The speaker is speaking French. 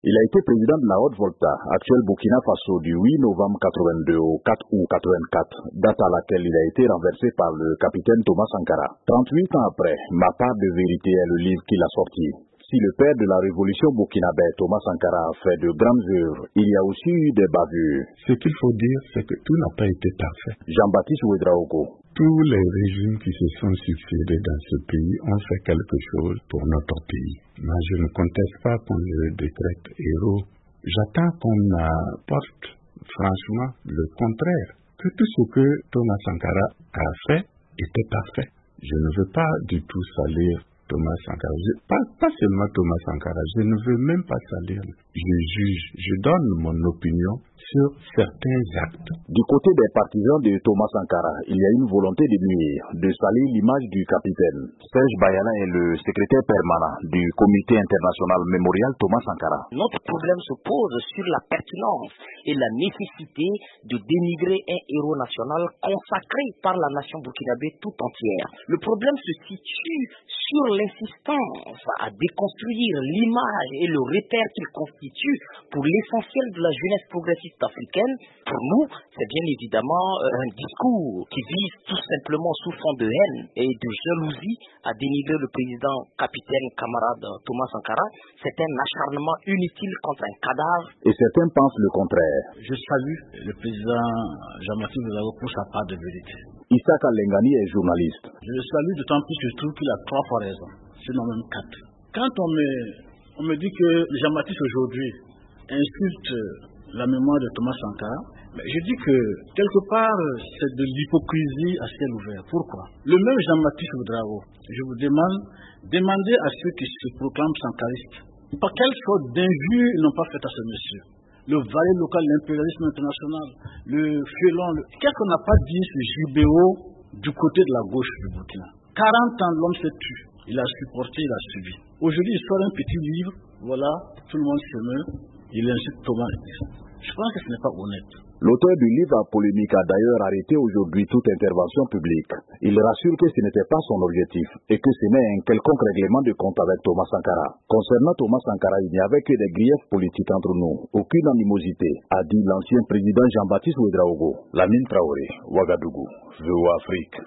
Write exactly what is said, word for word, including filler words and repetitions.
Il a été président de la Haute-Volta, actuel Burkina Faso, du huit novembre quatre-vingt-deux au quatre août quatre-vingt-quatre, date à laquelle il a été renversé par le capitaine Thomas Sankara. trente-huit ans après, Ma part de vérité est le livre qu'il a sorti. Si le père de la révolution burkinabé, Thomas Sankara, a fait de grandes œuvres, il y a aussi eu des bavures. Ce qu'il faut dire, c'est que tout n'a pas été parfait. Jean-Baptiste Ouédraogo. Tous les régimes qui se sont succédés dans ce pays ont fait quelque chose pour notre pays. Moi, je ne conteste pas qu'on le décrète héros. J'attends qu'on apporte franchement le contraire, que tout ce que Thomas Sankara a fait était parfait. Je ne veux pas du tout salir Thomas Sankara. Je, pas, pas seulement Thomas Sankara, je ne veux même pas salir. Je juge, je donne mon opinion sur certains actes. Du côté des partisans de Thomas Sankara, il y a une volonté de nuire, de salir l'image du capitaine. Serge Bayana est le secrétaire permanent du comité international mémorial Thomas Sankara. Notre problème se pose sur la pertinence et la nécessité de dénigrer un héros national consacré par la nation burkinabé tout entière. Le problème se situe sur l'insistance à déconstruire l'image et le repère qu'il constitue pour l'essentiel de la jeunesse progressiste africaine. Pour nous, c'est bien évidemment un discours qui vise tout simplement sous fond de haine et de jalousie à dénigrer le président capitaine camarade Thomas Sankara. C'est un acharnement inutile contre un cadavre. Et certains pensent le contraire. Je salue le président Jean-Baptiste Ouédraogo pour sa part de vérité. Issaka Lengani est journaliste. Je le salue d'autant plus que je trouve qu'il a trois fois raison, sinon même quatre. Quand on me, on me dit que Jean-Baptiste aujourd'hui insulte la mémoire de Thomas Sankara, mais je dis que quelque part c'est de l'hypocrisie à ciel ouvert. Pourquoi? Le même Jean-Baptiste Ouédraogo, je vous demande, demandez à ceux qui se proclament sankaristes, par quelle sorte d'injures ils n'ont pas fait à ce monsieur? Le valet local, l'impérialisme international, le félon, le... qu'est-ce qu'on n'a pas dit ce J B O du côté de la gauche du Burkina? quarante ans, l'homme s'est tué, il a supporté, il a subi. Aujourd'hui, il sort un petit livre, voilà, tout le monde se meut, il insulte Thomas. Je pense que ce n'est pas honnête. L'auteur du livre à polémique a d'ailleurs arrêté aujourd'hui toute intervention publique. Il rassure que ce n'était pas son objectif et que ce n'est un quelconque règlement de compte avec Thomas Sankara. Concernant Thomas Sankara, il n'y avait que des griefs politiques entre nous, aucune animosité, a dit l'ancien président Jean-Baptiste Ouédraogo. Lamine Traoré, Ouagadougou, V O A Afrique.